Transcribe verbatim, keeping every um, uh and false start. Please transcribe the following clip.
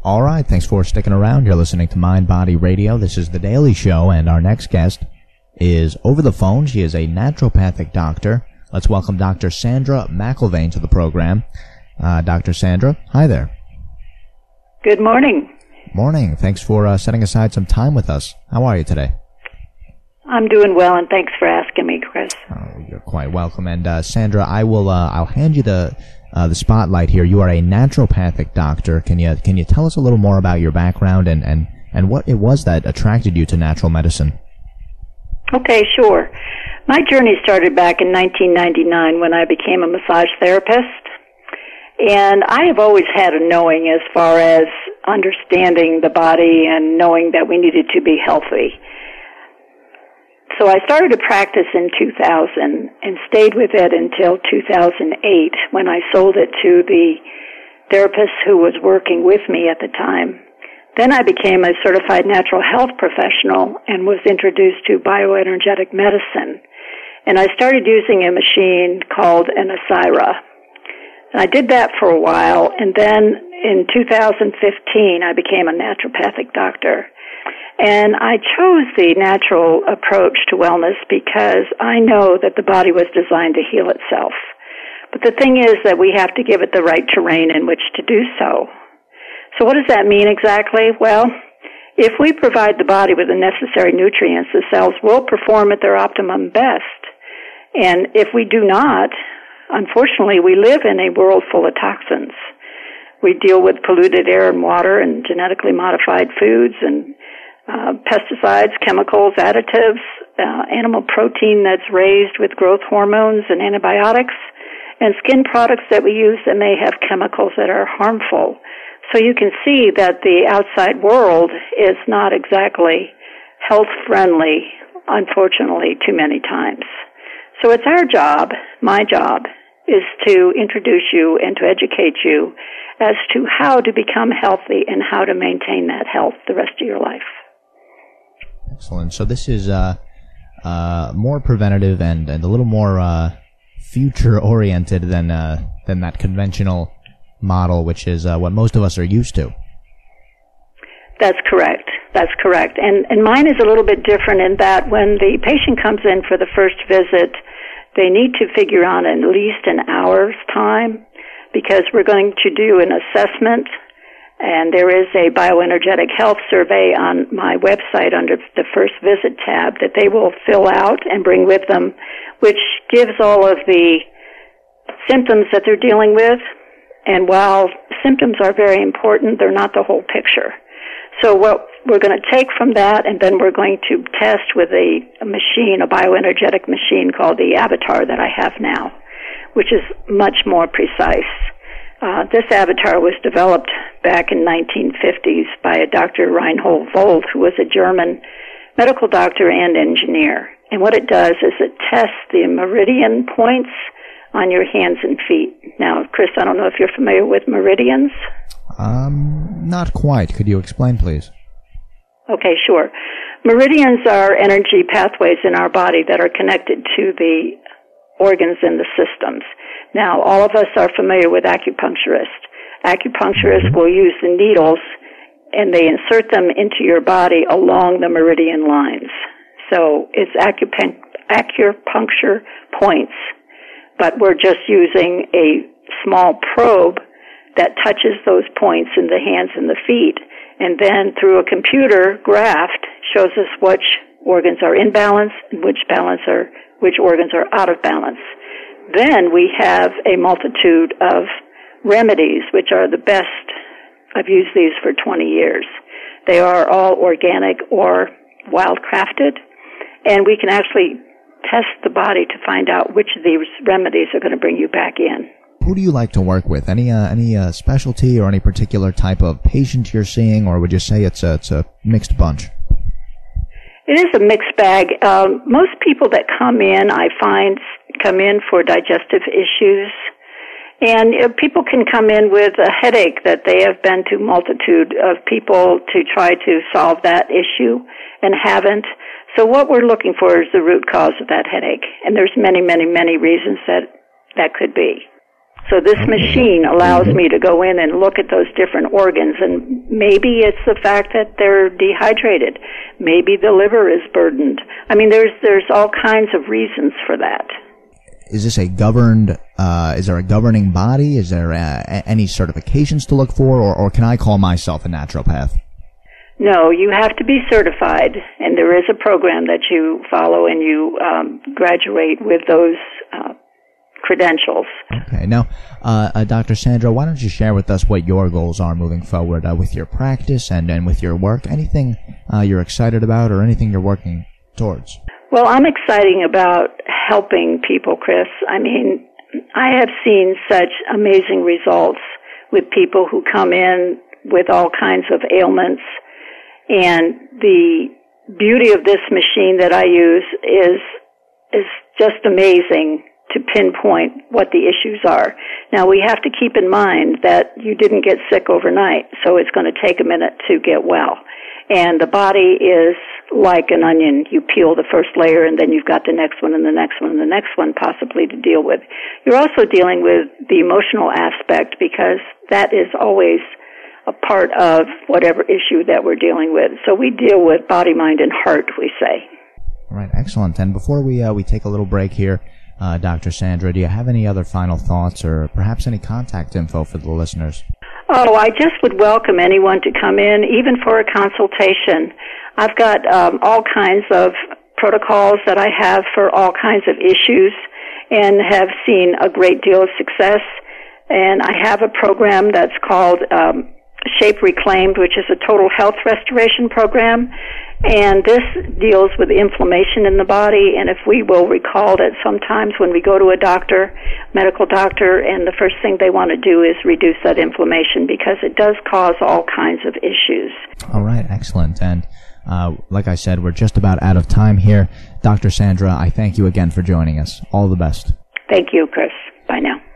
All right, thanks for sticking around. You're listening to Mind Body Radio. This is The Daily Show, and our next guest is over the phone. She is a naturopathic doctor. Let's welcome Doctor Sandra McIlvaine to the program. Uh, Doctor Sandra, hi there. Good morning. Morning. Thanks for uh, setting aside some time with us. How are you today? I'm doing well, and thanks for asking me, Chris. Oh, you're quite welcome. And uh, Sandra, I will. Uh, I'll hand you the uh, the spotlight here. You are a naturopathic doctor. Can you can you tell us a little more about your background and, and, and what it was that attracted you to natural medicine? Okay, sure. My journey started back in nineteen ninety-nine when I became a massage therapist. And I have always had a knowing as far as understanding the body and knowing that we needed to be healthy. So I started to practice in two thousand and stayed with it until two thousand eight when I sold it to the therapist who was working with me at the time. Then I became a certified natural health professional and was introduced to bioenergetic medicine. And I started using a machine called an Asyra. And I did that for a while, and then in two thousand fifteen, I became a naturopathic doctor. And I chose the natural approach to wellness because I know that the body was designed to heal itself. But the thing is that we have to give it the right terrain in which to do so. So what does that mean exactly? Well, if we provide the body with the necessary nutrients, the cells will perform at their optimum best. And if we do not, unfortunately, we live in a world full of toxins. We deal with polluted air and water and genetically modified foods and uh, pesticides, chemicals, additives, uh, animal protein that's raised with growth hormones and antibiotics, and skin products that we use that may have chemicals that are harmful. So you can see that the outside world is not exactly health-friendly, unfortunately, too many times. So it's our job, my job, is to introduce you and to educate you as to how to become healthy and how to maintain that health the rest of your life. Excellent. So this is uh, uh, more preventative and, and a little more uh, future-oriented than uh, than that conventional model, which is uh, what most of us are used to. That's correct. That's correct. And, and mine is a little bit different in that when the patient comes in for the first visit, they need to figure out at least an hour's time because we're going to do an assessment, and there is a bioenergetic health survey on my website under the first visit tab that they will fill out and bring with them, which gives all of the symptoms that they're dealing with. And while symptoms are very important, they're not the whole picture. So what we're going to take from that, and then we're going to test with a, a machine, a bioenergetic machine called the Avatar that I have now, which is much more precise. Uh, this Avatar was developed back in nineteen fifties by a Doctor Reinhold Volt, who was a German medical doctor and engineer. And what it does is it tests the meridian points on your hands and feet. Now, Chris, I don't know if you're familiar with meridians. Um, not quite. Could you explain, please? Okay, sure. Meridians are energy pathways in our body that are connected to the organs and the systems. Now, all of us are familiar with acupuncturists. Acupuncturists will use the needles and they insert them into your body along the meridian lines. So it's acupun- acupuncture points, but we're just using a small probe that touches those points in the hands and the feet, and then through a computer graph shows us which organs are in balance and which balance are which organs are out of balance. Then we have a multitude of remedies, which are the best. I've used these for twenty years. They are all organic or wild-crafted, and we can actually test the body to find out which of these remedies are going to bring you back in. Who do you like to work with? Any uh, any uh, specialty or any particular type of patient you're seeing, or would you say it's a, it's a mixed bunch? It is a mixed bag. Um, most people that come in, I find, come in for digestive issues. And uh, people can come in with a headache that they have been to multitude of people to try to solve that issue and haven't. So what we're looking for is the root cause of that headache. And there's many, many, many reasons that that could be. So this machine allows me to go in and look at those different organs, and maybe it's the fact that they're dehydrated. Maybe the liver is burdened. I mean, there's there's all kinds of reasons for that. Is this a governed, uh, is there a governing body? Is there uh, any certifications to look for, or, or can I call myself a naturopath? No, you have to be certified, and there is a program that you follow, and you um, graduate with those uh credentials. Okay. Now, uh, uh, Doctor Sandra, why don't you share with us what your goals are moving forward uh, with your practice and, and with your work? Anything uh, you're excited about or anything you're working towards? Well, I'm excited about helping people, Chris. I mean, I have seen such amazing results with people who come in with all kinds of ailments, and the beauty of this machine that I use is is just amazing to pinpoint what the issues are. Now, we have to keep in mind that you didn't get sick overnight, so it's going to take a minute to get well. And the body is like an onion. You peel the first layer, and then you've got the next one and the next one and the next one possibly to deal with. You're also dealing with the emotional aspect, because that is always a part of whatever issue that we're dealing with. So we deal with body, mind, and heart, we say. All right, excellent. And before we uh, we take a little break here, Uh, Doctor Sandra, do you have any other final thoughts or perhaps any contact info for the listeners? Oh, I just would welcome anyone to come in, even for a consultation. I've got um, all kinds of protocols that I have for all kinds of issues and have seen a great deal of success. And I have a program that's called um, Shape Reclaimed, which is a total health restoration program. And this deals with inflammation in the body, and if we will recall that sometimes when we go to a doctor, medical doctor, and the first thing they want to do is reduce that inflammation, because it does cause all kinds of issues. All right, excellent. And uh, like I said, we're just about out of time here. Doctor Sandra, I thank you again for joining us. All the best. Thank you, Chris. Bye now.